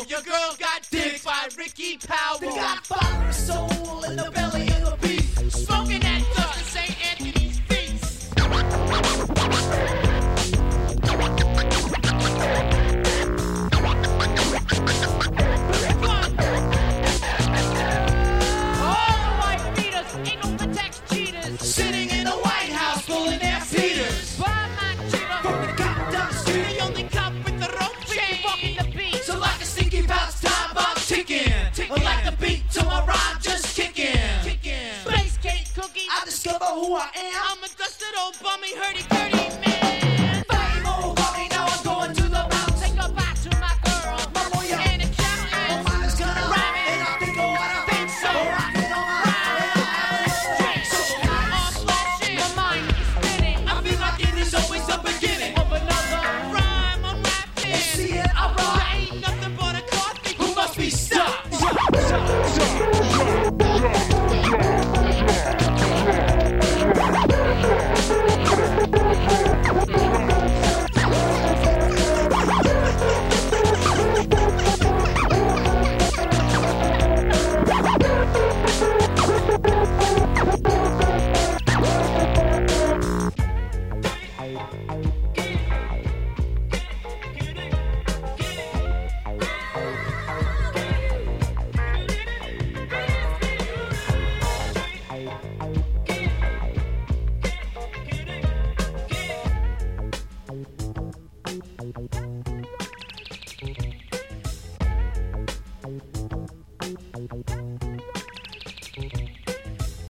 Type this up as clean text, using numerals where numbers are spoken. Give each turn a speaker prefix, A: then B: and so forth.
A: Your girl got dick by Ricky Powell.
B: The Godfather of soul in the belly of the beast.
A: Smoking that dust in St. Anthony's Feast. All white beaters, ain't no protects cheaters.
B: Sitting in the White House, pulling their feeders.
A: Why my cheater?
B: From the cop down the street.
A: The only cop with the rope chain. Fucking the beat.
B: So like a stinky bounce, time bomb ticking. Like the beat to my rhyme just kicking.
A: Space cake cookie.
B: I discover who I am.
A: I'm a dusted old bummy hurdy-gurdy.